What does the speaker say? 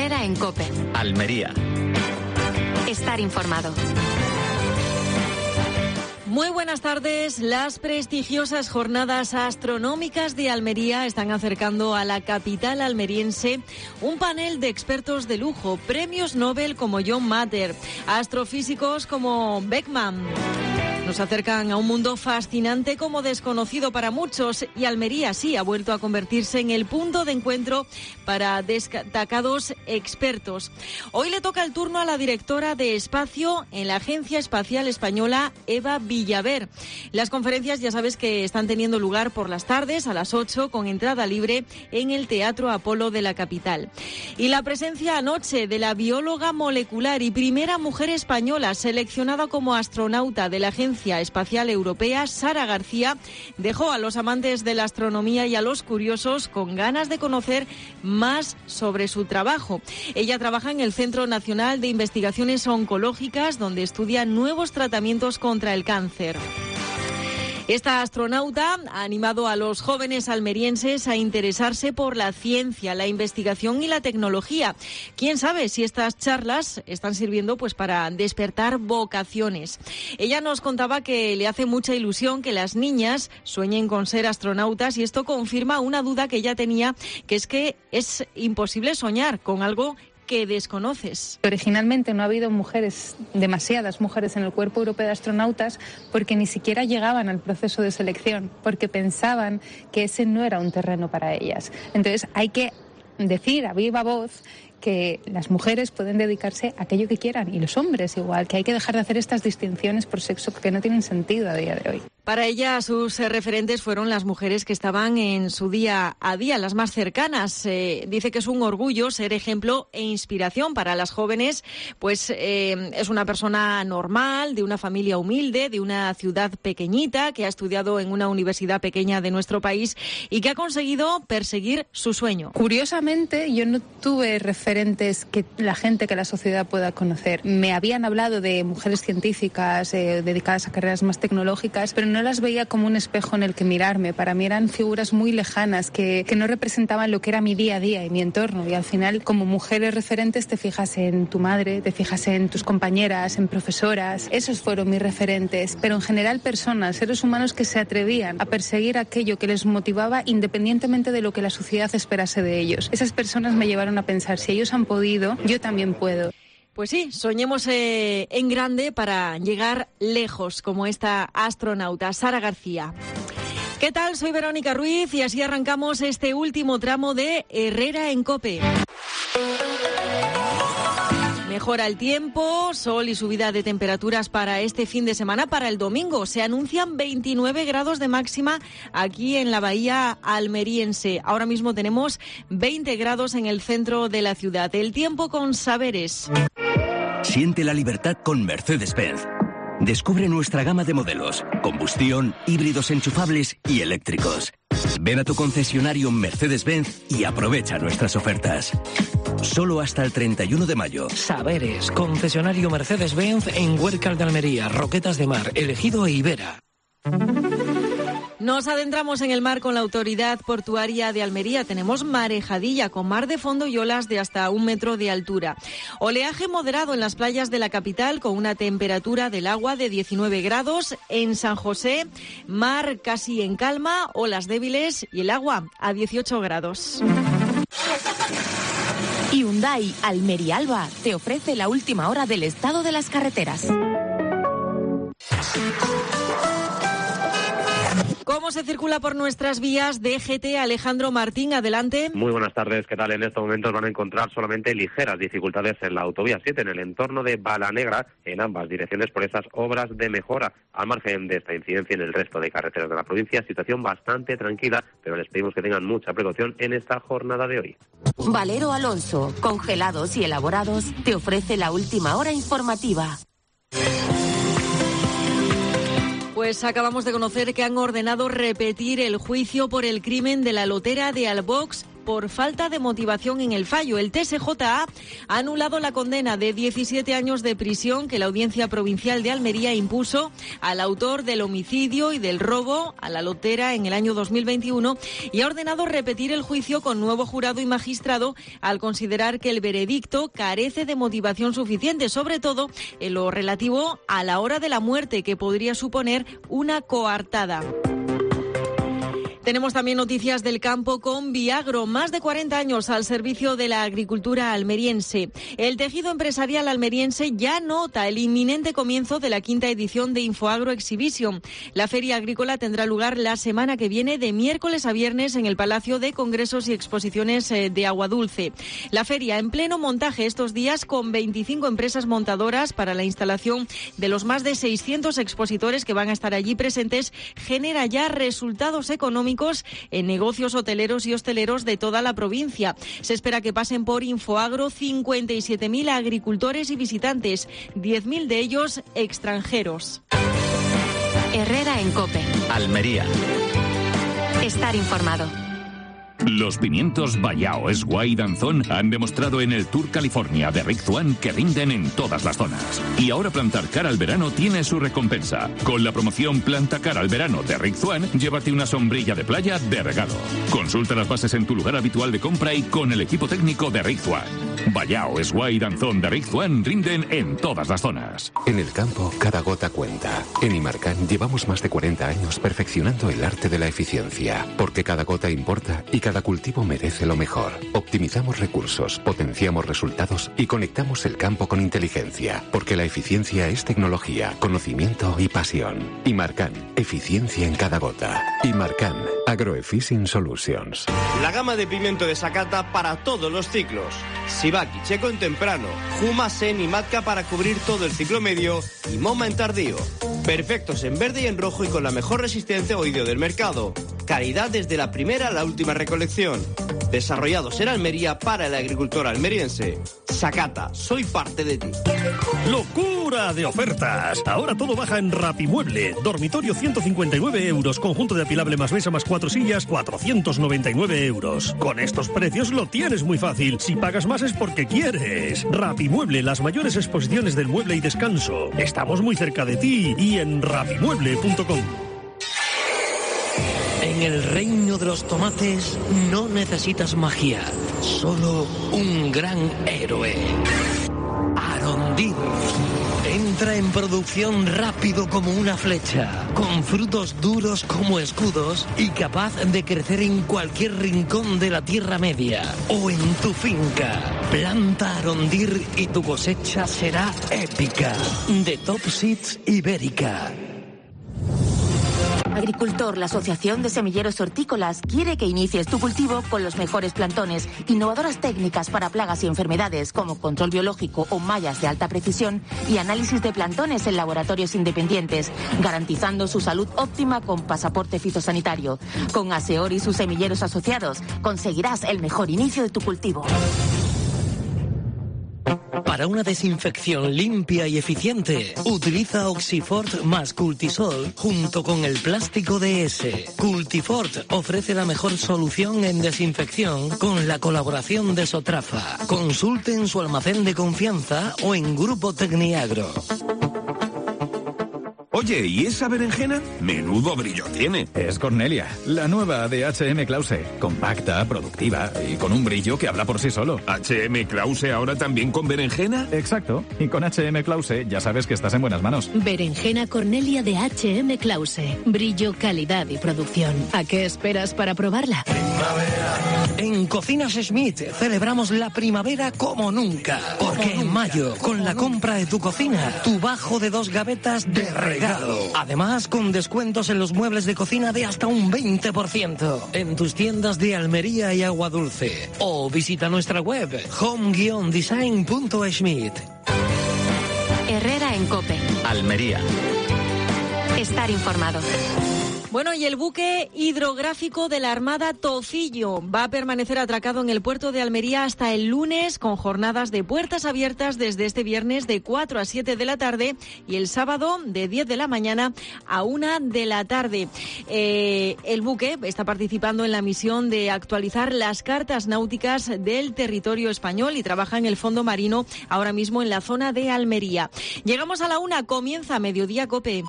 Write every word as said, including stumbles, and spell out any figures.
Herrera en COPE. Almería. Estar informado. Muy buenas tardes. Las prestigiosas jornadas astronómicas de Almería están acercando a la capital almeriense un panel de expertos de lujo, premios Nobel como John Matter, astrofísicos como Beckman. Nos acercan a un mundo fascinante como desconocido para muchos, y Almería sí ha vuelto a convertirse en el punto de encuentro para destacados expertos. Hoy le toca el turno a la directora de Espacio en la Agencia Espacial Española, Eva Villaver. Las conferencias ya sabes que están teniendo lugar por las tardes a las ocho con entrada libre en el Teatro Apolo de la capital. Y la presencia anoche de la bióloga molecular y primera mujer española seleccionada como astronauta de la Agencia Espacial Europea, Sara García, dejó a los amantes de la astronomía y a los curiosos con ganas de conocer más sobre su trabajo. Ella trabaja en el Centro Nacional de Investigaciones Oncológicas, donde estudia nuevos tratamientos contra el cáncer. Esta astronauta ha animado a los jóvenes almerienses a interesarse por la ciencia, la investigación y la tecnología. Quién sabe si estas charlas están sirviendo pues para despertar vocaciones. Ella nos contaba que le hace mucha ilusión que las niñas sueñen con ser astronautas, y esto confirma una duda que ella tenía, que es que es imposible soñar con algo que desconoces. Originalmente no ha habido mujeres, demasiadas mujeres en el Cuerpo Europeo de Astronautas, porque ni siquiera llegaban al proceso de selección, porque pensaban que ese no era un terreno para ellas. Entonces hay que decir a viva voz que las mujeres pueden dedicarse a aquello que quieran, y los hombres igual, que hay que dejar de hacer estas distinciones por sexo que no tienen sentido a día de hoy. Para ella, sus eh, referentes fueron las mujeres que estaban en su día a día, las más cercanas. Eh, dice que es un orgullo ser ejemplo e inspiración para las jóvenes, pues eh, es una persona normal, de una familia humilde, de una ciudad pequeñita, que ha estudiado en una universidad pequeña de nuestro país y que ha conseguido perseguir su sueño. Curiosamente, yo no tuve referentes que la gente, que la sociedad pueda conocer. Me habían hablado de mujeres científicas eh, dedicadas a carreras más tecnológicas, pero no las veía como un espejo en el que mirarme. Para mí eran figuras muy lejanas que, que no representaban lo que era mi día a día y mi entorno. Y al final, como mujeres referentes, te fijas en tu madre, te fijas en tus compañeras, en profesoras. Esos fueron mis referentes. Pero en general, personas, seres humanos que se atrevían a perseguir aquello que les motivaba independientemente de lo que la sociedad esperase de ellos. Esas personas me llevaron a pensar, si ellos han podido, yo también puedo. Pues sí, soñemos eh, en grande para llegar lejos, como esta astronauta, Sara García. ¿Qué tal? Soy Verónica Ruiz y así arrancamos este último tramo de Herrera en COPE. Mejora el tiempo, sol y subida de temperaturas para este fin de semana. Para el domingo se anuncian veintinueve grados de máxima aquí en la bahía almeriense. Ahora mismo tenemos veinte grados en el centro de la ciudad. El tiempo con Saberes. Siente la libertad con Mercedes-Benz. Descubre nuestra gama de modelos, combustión, híbridos enchufables y eléctricos. Ven a tu concesionario Mercedes-Benz y aprovecha nuestras ofertas. Solo hasta el treinta y uno de mayo. Saberes, concesionario Mercedes-Benz en Huércal de Almería, Roquetas de Mar, Elegido e Ibera. Nos adentramos en el mar con la Autoridad Portuaria de Almería. Tenemos marejadilla con mar de fondo y olas de hasta un metro de altura. Oleaje moderado en las playas de la capital con una temperatura del agua de diecinueve grados. En San José, mar casi en calma, olas débiles y el agua a dieciocho grados. Hyundai Almería Alba te ofrece la última hora del estado de las carreteras. ¿Cómo se circula por nuestras vías? D G T, Alejandro Martín, adelante. Muy buenas tardes, ¿qué tal? En estos momentos van a encontrar solamente ligeras dificultades en la autovía siete, en el entorno de Balanegra, en ambas direcciones por esas obras de mejora. Al margen de esta incidencia en el resto de carreteras de la provincia, situación bastante tranquila, pero les pedimos que tengan mucha precaución en esta jornada de hoy. Valero Alonso, congelados y elaborados, te ofrece la última hora informativa. Pues acabamos de conocer que han ordenado repetir el juicio por el crimen de la lotera de Albox por falta de motivación en el fallo. El T S J A ha anulado la condena de diecisiete años de prisión que la Audiencia Provincial de Almería impuso al autor del homicidio y del robo a la lotera en el año dos mil veintiuno y ha ordenado repetir el juicio con nuevo jurado y magistrado al considerar que el veredicto carece de motivación suficiente, sobre todo en lo relativo a la hora de la muerte, que podría suponer una coartada. Tenemos también noticias del campo con Viagro, más de cuarenta años al servicio de la agricultura almeriense. El tejido empresarial almeriense ya nota el inminente comienzo de la quinta edición de Infoagro Exhibition. La feria agrícola tendrá lugar la semana que viene de miércoles a viernes en el Palacio de Congresos y Exposiciones de Aguadulce. La feria en pleno montaje estos días con veinticinco empresas montadoras para la instalación de los más de seiscientos expositores que van a estar allí presentes genera ya resultados económicos en negocios hoteleros y hosteleros de toda la provincia. Se espera que pasen por Infoagro cincuenta y siete mil agricultores y visitantes, diez mil de ellos extranjeros. Herrera en COPE. Almería. Estar informado. Los pimientos Vallao Esguay Danzón han demostrado en el Tour California de Rick Zwan que rinden en todas las zonas. Y ahora plantar cara al verano tiene su recompensa. Con la promoción Planta cara al verano de Rick Zwan, llévate una sombrilla de playa de regalo. Consulta las bases en tu lugar habitual de compra y con el equipo técnico de Rick Zwan. Vallao Esguay Danzón de Rick Zwan rinden en todas las zonas. En el campo, cada gota cuenta. En Imarcan llevamos más de cuarenta años perfeccionando el arte de la eficiencia, porque cada gota importa y cada cultivo merece lo mejor. Optimizamos recursos, potenciamos resultados y conectamos el campo con inteligencia, porque la eficiencia es tecnología, conocimiento y pasión. Imarcan, eficiencia en cada gota. Imarcan, Agroefficient Solutions. La gama de pimiento de Sakata para todos los ciclos. Sivaki Checo en temprano, Juma Sen y Matka para cubrir todo el ciclo medio y Moma en tardío. Perfectos en verde y en rojo y con la mejor resistencia oído del mercado. Calidad desde la primera a la última recolección. Desarrollados en Almería para el agricultor almeriense. Sakata, soy parte de ti. ¡Locura de ofertas! Ahora todo baja en Rapimueble. Dormitorio ciento cincuenta y nueve euros. Conjunto de apilable más mesa más cuatro sillas, cuatrocientos noventa y nueve euros. Con estos precios lo tienes muy fácil. Si pagas más es porque quieres. Rapimueble, las mayores exposiciones del mueble y descanso. Estamos muy cerca de ti y en rapimueble punto com. En el reino de los tomates no necesitas magia, solo un gran héroe. Arondir. Entra en producción rápido como una flecha, con frutos duros como escudos y capaz de crecer en cualquier rincón de la Tierra Media o en tu finca. Planta Arondir y tu cosecha será épica. De Top Seeds Ibérica. Agricultor, la Asociación de Semilleros Hortícolas quiere que inicies tu cultivo con los mejores plantones, innovadoras técnicas para plagas y enfermedades como control biológico o mallas de alta precisión y análisis de plantones en laboratorios independientes, garantizando su salud óptima con pasaporte fitosanitario. Con Aseor y sus semilleros asociados conseguirás el mejor inicio de tu cultivo. Para una desinfección limpia y eficiente, utiliza Oxifort más Cultisol junto con el plástico D S. Cultifort ofrece la mejor solución en desinfección con la colaboración de Sotrafa. Consulte en su almacén de confianza o en Grupo Tecniagro. Oye, ¿y esa berenjena? Menudo brillo tiene. Es Cornelia, la nueva de H M Klause. Compacta, productiva y con un brillo que habla por sí solo. ¿H M Klause ahora también con berenjena? Exacto. Y con H M Klause ya sabes que estás en buenas manos. Berenjena Cornelia de H M Klause. Brillo, calidad y producción. ¿A qué esperas para probarla? Primavera. En Cocinas Schmidt celebramos la primavera como nunca. Porque en mayo, con la compra de tu cocina, tu bajo de dos gavetas de regalo. Además, con descuentos en los muebles de cocina de hasta un veinte por ciento. En tus tiendas de Almería y Aguadulce. O visita nuestra web home guion design punto schmidt. Herrera en COPE. Almería. Estar informado. Bueno, y el buque hidrográfico de la Armada Tocillo va a permanecer atracado en el puerto de Almería hasta el lunes, con jornadas de puertas abiertas desde este viernes de cuatro a siete de la tarde y el sábado de diez de la mañana a una de la tarde. Eh, el buque está participando en la misión de actualizar las cartas náuticas del territorio español y trabaja en el fondo marino ahora mismo en la zona de Almería. Llegamos a la una, comienza Mediodía COPE.